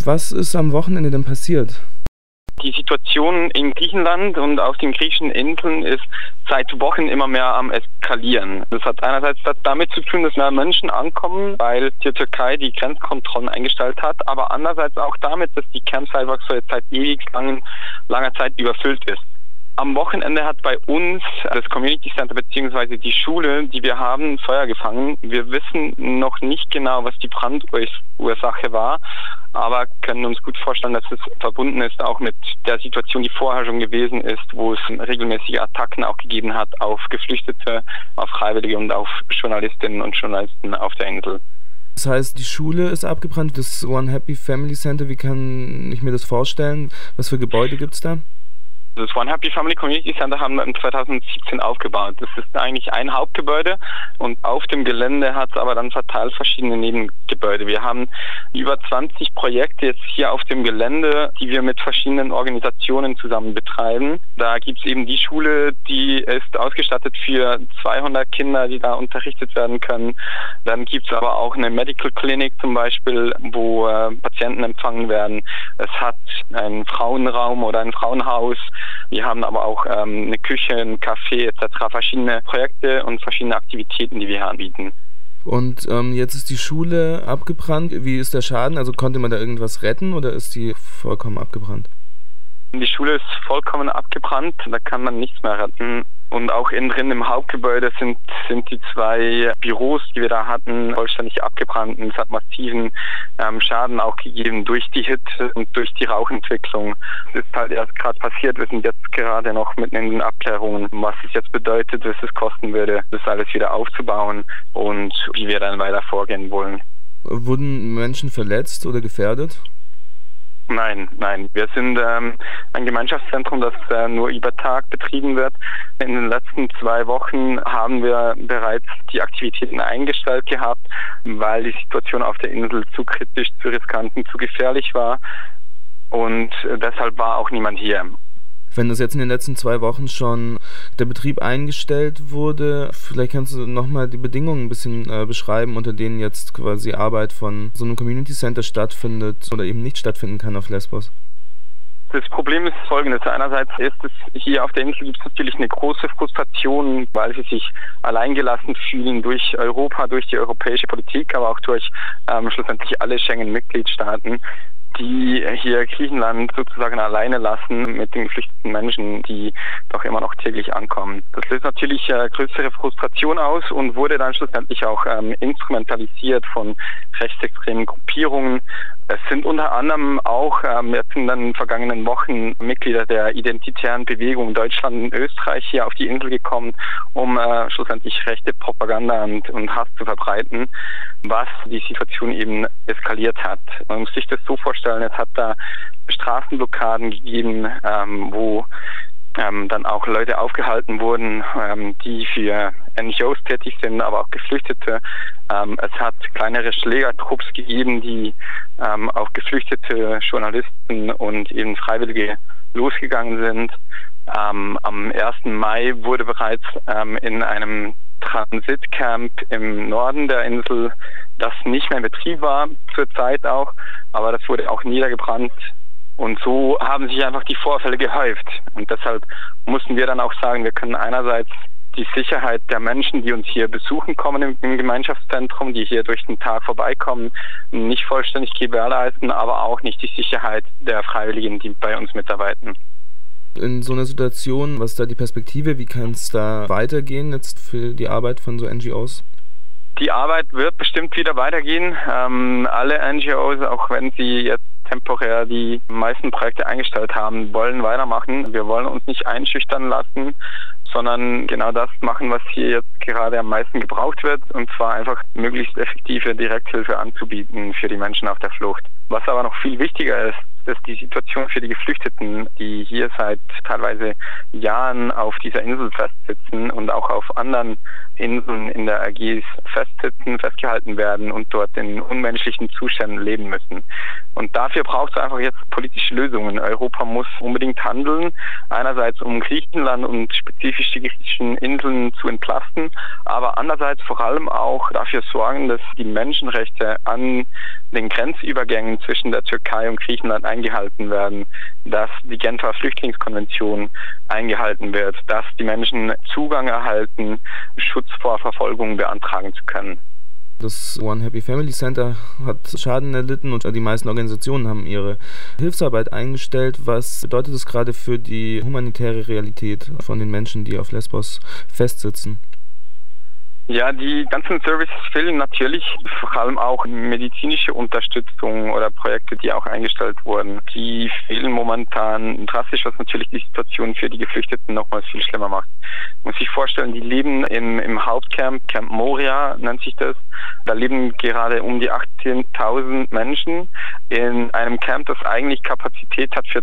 Was ist am Wochenende denn passiert? Die Situation in Griechenland und auf den griechischen Inseln ist seit Wochen immer mehr am Eskalieren. Das hat einerseits damit zu tun, dass mehr Menschen ankommen, weil die Türkei die Grenzkontrollen eingestellt hat, aber andererseits auch damit, dass die Camp Salvatore jetzt seit ewig langer Zeit überfüllt ist. Am Wochenende hat bei uns das Community Center bzw. die Schule, die wir haben, Feuer gefangen. Wir wissen noch nicht genau, was die Brandursache war, aber können uns gut vorstellen, dass es verbunden ist auch mit der Situation, die vorher schon gewesen ist, wo es regelmäßige Attacken auch gegeben hat auf Geflüchtete, auf Freiwillige und auf Journalistinnen und Journalisten auf der Insel. Das heißt, die Schule ist abgebrannt, das One Happy Family Center, wie kann ich mir das vorstellen? Was für Gebäude gibt es da? Das One Happy Family Community Center haben wir 2017 aufgebaut. Das ist eigentlich ein Hauptgebäude und auf dem Gelände hat es aber dann verteilt verschiedene Nebengebäude. Wir haben über 20 Projekte jetzt hier auf dem Gelände, die wir mit verschiedenen Organisationen zusammen betreiben. Da gibt es eben die Schule, die ist ausgestattet für 200 Kinder, die da unterrichtet werden können. Dann gibt es aber auch eine Medical Clinic zum Beispiel, wo Patienten empfangen werden. Es hat einen Frauenraum oder ein Frauenhaus. Wir haben aber auch eine Küche, ein Café etc. Verschiedene Projekte und verschiedene Aktivitäten, die wir hier anbieten. Und jetzt ist die Schule abgebrannt. Wie ist der Schaden? Also konnte man da irgendwas retten oder ist die vollkommen abgebrannt? Die Schule ist vollkommen abgebrannt, da kann man nichts mehr retten. Und auch innen drin im Hauptgebäude sind die 2 Büros, die wir da hatten, vollständig abgebrannt. Es hat massiven Schaden auch gegeben durch die Hitze und durch die Rauchentwicklung. Es ist halt erst gerade passiert. Wir sind jetzt gerade noch mitten in den Abklärungen, was es jetzt bedeutet, was es kosten würde, das alles wieder aufzubauen und wie wir dann weiter vorgehen wollen. Wurden Menschen verletzt oder gefährdet? Nein. Wir sind ein Gemeinschaftszentrum, das nur über Tag betrieben wird. In den letzten 2 Wochen haben wir bereits die Aktivitäten eingestellt gehabt, weil die Situation auf der Insel zu kritisch, zu riskant und zu gefährlich war. Und deshalb war auch niemand hier. Wenn das jetzt in den letzten 2 Wochen schon der Betrieb eingestellt wurde, vielleicht kannst du nochmal die Bedingungen ein bisschen beschreiben, unter denen jetzt quasi Arbeit von so einem Community Center stattfindet oder eben nicht stattfinden kann auf Lesbos. Das Problem ist folgendes. Einerseits ist es hier auf der Insel gibt es natürlich eine große Frustration, weil sie sich alleingelassen fühlen durch Europa, durch die europäische Politik, aber auch durch schlussendlich alle Schengen-Mitgliedstaaten, die hier Griechenland sozusagen alleine lassen mit den geflüchteten Menschen, die doch immer noch täglich ankommen. Das löst natürlich größere Frustration aus und wurde dann schlussendlich auch instrumentalisiert von rechtsextremen Gruppierungen. Es sind unter anderem auch jetzt in den vergangenen Wochen Mitglieder der identitären Bewegung Deutschland und Österreich hier auf die Insel gekommen, um schlussendlich rechte Propaganda und Hass zu verbreiten, was die Situation eben eskaliert hat. Man muss sich das so vorstellen, es hat da Straßenblockaden gegeben, wo dann auch Leute aufgehalten wurden, die für NGOs tätig sind, aber auch Geflüchtete. Es hat kleinere Schlägertrupps gegeben, die auf geflüchtete Journalisten und eben Freiwillige losgegangen sind. Am 1. Mai wurde bereits in einem Transitcamp im Norden der Insel, das nicht mehr in Betrieb war, zurzeit auch, aber das wurde auch niedergebrannt. Und so haben sich einfach die Vorfälle gehäuft. Und deshalb mussten wir dann auch sagen, wir können einerseits die Sicherheit der Menschen, die uns hier besuchen kommen im Gemeinschaftszentrum, die hier durch den Tag vorbeikommen, nicht vollständig gewährleisten, aber auch nicht die Sicherheit der Freiwilligen, die bei uns mitarbeiten. In so einer Situation, was ist da die Perspektive? Wie kann es da weitergehen jetzt für die Arbeit von so NGOs? Die Arbeit wird bestimmt wieder weitergehen. Alle NGOs, auch wenn sie jetzt temporär die meisten Projekte eingestellt haben, wollen weitermachen. Wir wollen uns nicht einschüchtern lassen, sondern genau das machen, was hier jetzt gerade am meisten gebraucht wird, und zwar einfach möglichst effektive Direkthilfe anzubieten für die Menschen auf der Flucht. Was aber noch viel wichtiger ist, dass die Situation für die Geflüchteten, die hier seit teilweise Jahren auf dieser Insel festsitzen und auch auf anderen Inseln in der Ägäis festsitzen, festgehalten werden und dort in unmenschlichen Zuständen leben müssen. Und dafür braucht es einfach jetzt politische Lösungen. Europa muss unbedingt handeln, einerseits um Griechenland und spezifisch die griechischen Inseln zu entlasten, aber andererseits vor allem auch dafür sorgen, dass die Menschenrechte an den Grenzübergängen Vereinbarungen zwischen der Türkei und Griechenland eingehalten werden, dass die Genfer Flüchtlingskonvention eingehalten wird, dass die Menschen Zugang erhalten, Schutz vor Verfolgung beantragen zu können. Das One Happy Family Center hat Schaden erlitten und die meisten Organisationen haben ihre Hilfsarbeit eingestellt. Was bedeutet das gerade für die humanitäre Realität von den Menschen, die auf Lesbos festsitzen? Ja, die ganzen Services fehlen natürlich, vor allem auch medizinische Unterstützung oder Projekte, die auch eingestellt wurden. Die fehlen momentan drastisch, was natürlich die Situation für die Geflüchteten nochmals viel schlimmer macht. Man muss sich vorstellen, die leben im Hauptcamp, Camp Moria nennt sich das. Da leben gerade um die 18.000 Menschen in einem Camp, das eigentlich Kapazität hat für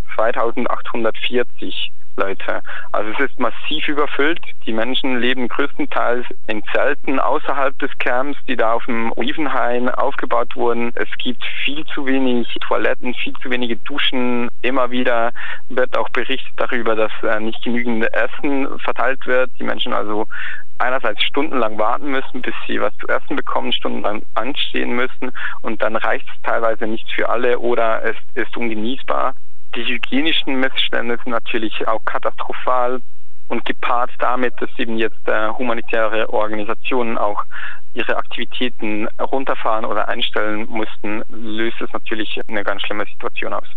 2.840 Leute. Also es ist massiv überfüllt. Die Menschen leben größtenteils in Zelten außerhalb des Camps, die da auf dem Olivenhain aufgebaut wurden. Es gibt viel zu wenig Toiletten, viel zu wenige Duschen. Immer wieder wird auch berichtet darüber, dass nicht genügend Essen verteilt wird. Die Menschen also einerseits stundenlang warten müssen, bis sie was zu essen bekommen, stundenlang anstehen müssen und dann reicht es teilweise nicht für alle oder es ist ungenießbar. Die hygienischen Missstände sind natürlich auch katastrophal und gepaart damit, dass eben jetzt humanitäre Organisationen auch ihre Aktivitäten runterfahren oder einstellen mussten, löst es natürlich eine ganz schlimme Situation aus.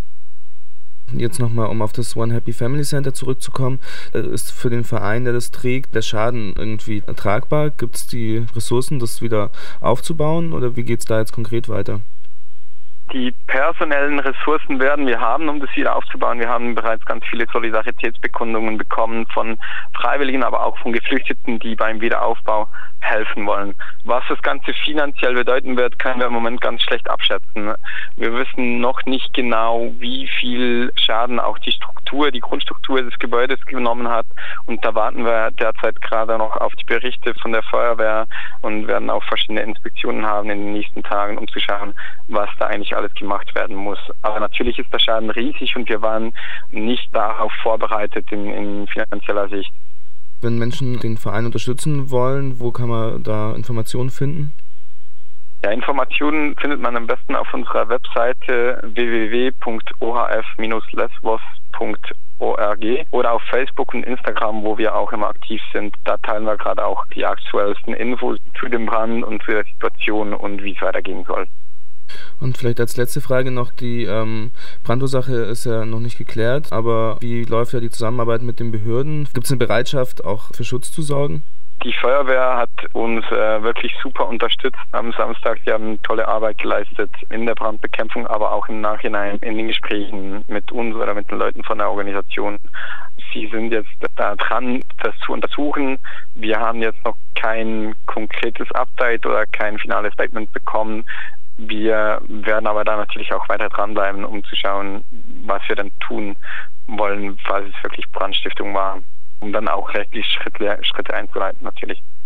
Jetzt nochmal, um auf das One Happy Family Center zurückzukommen, ist für den Verein, der das trägt, der Schaden irgendwie tragbar? Gibt es die Ressourcen, das wieder aufzubauen oder wie geht es da jetzt konkret weiter? Die personellen Ressourcen werden wir haben, um das wieder aufzubauen. Wir haben bereits ganz viele Solidaritätsbekundungen bekommen von Freiwilligen, aber auch von Geflüchteten, die beim Wiederaufbau helfen wollen. Was das Ganze finanziell bedeuten wird, können wir im Moment ganz schlecht abschätzen. Wir wissen noch nicht genau, wie viel Schaden auch die Grundstruktur des Gebäudes genommen hat. Und da warten wir derzeit gerade noch auf die Berichte von der Feuerwehr und werden auch verschiedene Inspektionen haben in den nächsten Tagen, um zu schauen, was da eigentlich alles gemacht werden muss. Aber natürlich ist der Schaden riesig und wir waren nicht darauf vorbereitet in finanzieller Sicht. Wenn Menschen den Verein unterstützen wollen, wo kann man da Informationen finden? Ja, Informationen findet man am besten auf unserer Webseite www.ohf-lesbos.org oder auf Facebook und Instagram, wo wir auch immer aktiv sind. Da teilen wir gerade auch die aktuellsten Infos zu dem Brand und zu der Situation und wie es weitergehen soll. Und vielleicht als letzte Frage noch, die Brandursache ist ja noch nicht geklärt, aber wie läuft ja die Zusammenarbeit mit den Behörden? Gibt es eine Bereitschaft, auch für Schutz zu sorgen? Die Feuerwehr hat uns wirklich super unterstützt am Samstag. Die haben tolle Arbeit geleistet in der Brandbekämpfung, aber auch im Nachhinein in den Gesprächen mit uns oder mit den Leuten von der Organisation. Sie sind jetzt da dran, das zu untersuchen. Wir haben jetzt noch kein konkretes Update oder kein finales Statement bekommen. Wir werden aber da natürlich auch weiter dranbleiben, um zu schauen, was wir dann tun wollen, falls es wirklich Brandstiftung war, um dann auch rechtlich Schritte einzuleiten natürlich.